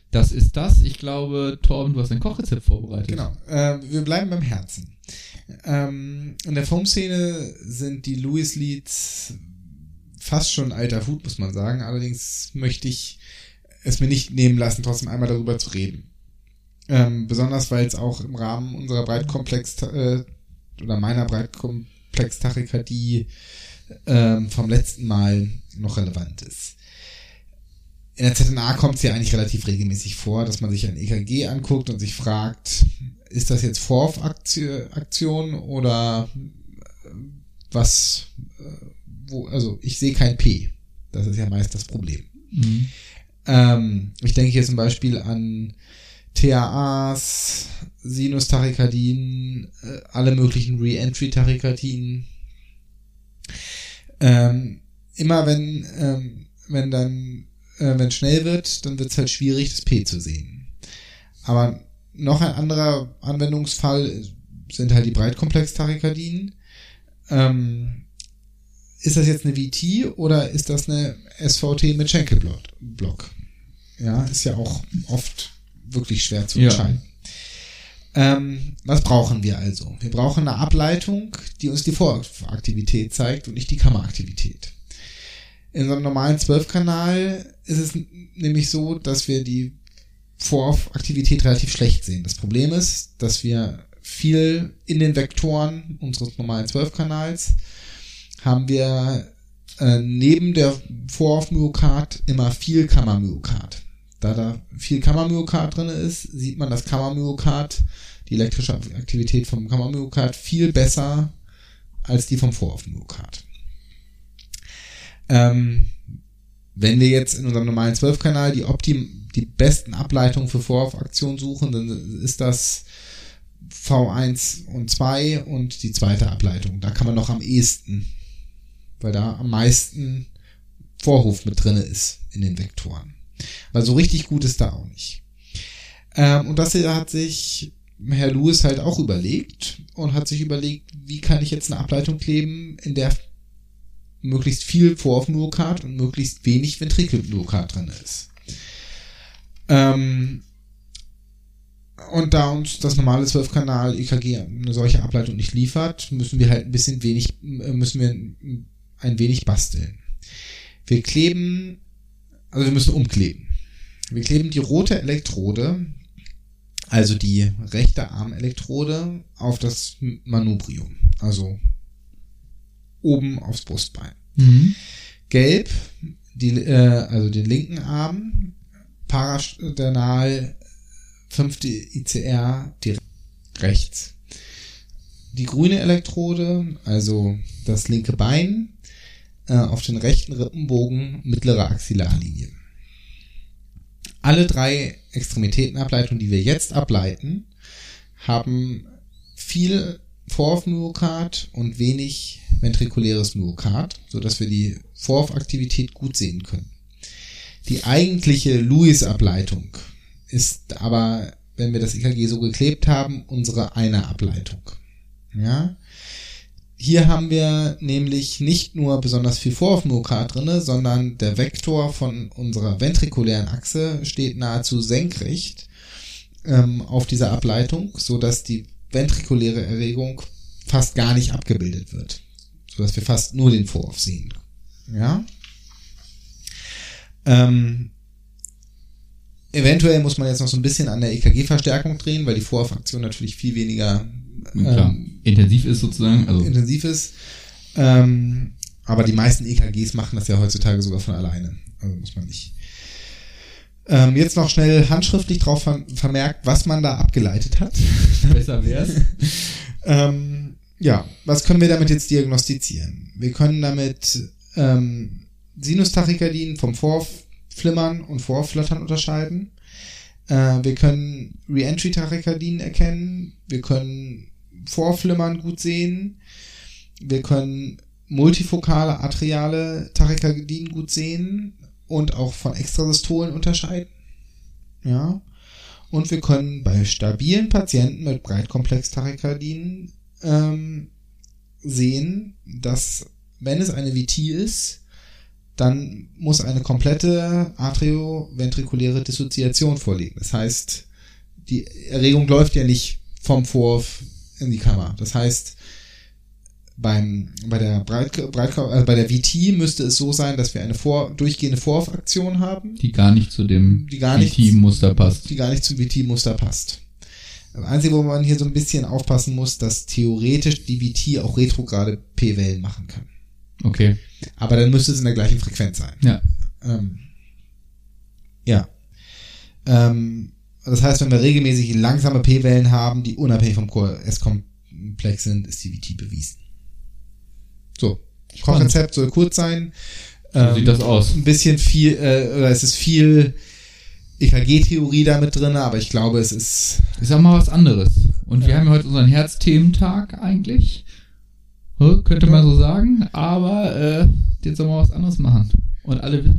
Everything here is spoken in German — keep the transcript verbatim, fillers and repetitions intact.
Das ist das. Ich glaube, Torben, du hast ein Kochrezept vorbereitet. Genau. Äh, wir bleiben beim Herzen. Ähm, in der Foam-Szene sind die Lewis Leads fast schon alter Hut, muss man sagen. Allerdings möchte ich es mir nicht nehmen lassen, trotzdem einmal darüber zu reden. Ähm, besonders, weil es auch im Rahmen unserer Breitkomplex äh, oder meiner Breitkomplex-Tachykardie ähm, vom letzten Mal noch relevant ist. In der Z N A kommt es ja eigentlich relativ regelmäßig vor, dass man sich ein E K G anguckt und sich fragt, ist das jetzt Vorhof-Aktion oder was, wo, also ich sehe kein P. Das ist ja meist das Problem. Mhm. Ähm, ich denke hier zum Beispiel an T A As, Sinus-Tachykardien, äh, alle möglichen Re-Entry-Tachykardien. Ähm, immer wenn, ähm, wenn dann wenn es schnell wird, dann wird es halt schwierig, das P zu sehen. Aber noch ein anderer Anwendungsfall sind halt die Breitkomplex-Tachykardien. Ähm, ist das jetzt eine V T oder ist das eine S V T mit Schenkelblock? Ja, ist ja auch oft wirklich schwer zu entscheiden. Ja. Ähm, was brauchen wir also? Wir brauchen eine Ableitung, die uns die Voraktivität zeigt und nicht die Kammeraktivität. In so einem normalen zwölf-Kanal ist es nämlich so, dass wir die Voraktivität relativ schlecht sehen. Das Problem ist, dass wir viel in den Vektoren unseres normalen zwölf-Kanals haben wir äh, neben der Vorhof-Myokard immer viel Kammermyokard. Da da viel Kammermyokard drin ist, sieht man das Kammermyokard, die elektrische Aktivität vom Kammermyokard viel besser als die vom Vorhof-Myokard. Ähm, wenn wir jetzt in unserem normalen zwölf-Kanal die Optim, die besten Ableitungen für Vorhof-Aktion suchen, dann ist das V eins und zwei und die zweite Ableitung. Da kann man noch am ehesten, weil da am meisten Vorhof mit drinne ist in den Vektoren. Weil so richtig gut ist da auch nicht. Ähm, und das hier hat sich Herr Lewis halt auch überlegt und hat sich überlegt, wie kann ich jetzt eine Ableitung kleben, in der möglichst viel Vorhof-Myokard und möglichst wenig Ventrikel-Myokard drin ist. Ähm, und da uns das normale zwölf-Kanal-E K G eine solche Ableitung nicht liefert, müssen wir halt ein bisschen wenig, müssen wir ein wenig basteln. Wir kleben, also wir müssen umkleben. Wir kleben die rote Elektrode, also die rechte Armelektrode, auf das Manubrium, also oben aufs Brustbein. Mhm. Gelb, die, äh, also den linken Arm, parasternal, fünfte I C R, direkt rechts. Die grüne Elektrode, also das linke Bein, äh, auf den rechten Rippenbogen, mittlere Axillarlinie. Alle drei Extremitätenableitungen, die wir jetzt ableiten, haben viel Vorhof-Myokard und wenig ventrikuläres Myokard, sodass wir die Vorhof-Aktivität gut sehen können. Die eigentliche Lewis-Ableitung ist aber, wenn wir das E K G so geklebt haben, unsere eine Ableitung. Ja? Hier haben wir nämlich nicht nur besonders viel Vorhof-Myokard drinne, sondern der Vektor von unserer ventrikulären Achse steht nahezu senkrecht ähm, auf dieser Ableitung, sodass die ventrikuläre Erregung fast gar nicht abgebildet wird, sodass wir fast nur den Vorhof sehen. Ja? Ähm, eventuell muss man jetzt noch so ein bisschen an der E K G-Verstärkung drehen, weil die Vorhofaktion natürlich viel weniger ähm, Klar, intensiv ist sozusagen. Also intensiv ist. Ähm, aber die meisten E K Gs machen das ja heutzutage sogar von alleine. Also muss man nicht. Ähm, jetzt noch schnell handschriftlich drauf ver- vermerkt, was man da abgeleitet hat. Besser wär's. ähm, ja, was können wir damit jetzt diagnostizieren? Wir können damit ähm, Sinustachykardien vom Vorflimmern und Vorflattern unterscheiden. Äh, wir können Re-Entry-Tachykardien erkennen. Wir können Vorflimmern gut sehen. Wir können multifokale atriale Tachykardien gut sehen und auch von Extrasystolen unterscheiden. Ja. Und wir können bei stabilen Patienten mit Breitkomplex-Tachykardien ähm, sehen, dass, wenn es eine V T ist, dann muss eine komplette atrioventrikuläre Dissoziation vorliegen. Das heißt, die Erregung läuft ja nicht vom Vorhof in die Kammer. Das heißt, beim, bei der Breit, Breit, also bei der V T müsste es so sein, dass wir eine vor, durchgehende Vorhofaktion haben, Die gar nicht zu dem die gar nicht, V T-Muster passt. die gar nicht zum V T-Muster passt. Das Einzige, wo man hier so ein bisschen aufpassen muss, dass theoretisch die V T auch retrograde P-Wellen machen kann. Okay. Aber dann müsste es in der gleichen Frequenz sein. Ja. Ähm, ja. Ähm, das heißt, wenn wir regelmäßig langsame P-Wellen haben, die unabhängig vom Q R S-Komplex sind, ist die V T bewiesen. So. Kochrezept soll kurz sein. So ähm, sieht das aus. Ein bisschen viel, äh, oder es ist viel E K G-Theorie da mit drin, aber ich glaube, es ist... Ist auch mal was anderes. Und Ja. wir haben ja heute unseren Herzthementag eigentlich. Hä, könnte man so sagen. Aber äh, jetzt sollen wir was anderes machen. Und alle wissen